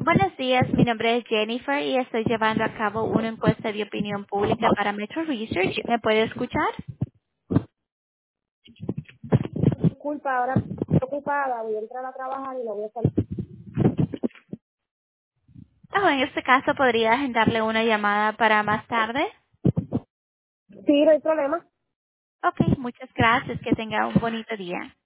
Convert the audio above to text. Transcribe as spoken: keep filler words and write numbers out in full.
Buenos días, mi nombre es Jennifer y estoy llevando a cabo una encuesta de opinión pública para Metro Research. ¿Me puede escuchar? Disculpa, ahora estoy ocupada, voy a entrar a trabajar y no voy a salir. Ah, en este caso, ¿podría agendarle una llamada para más tarde? Sí, no hay problema. Ok, muchas gracias. Que tenga un bonito día.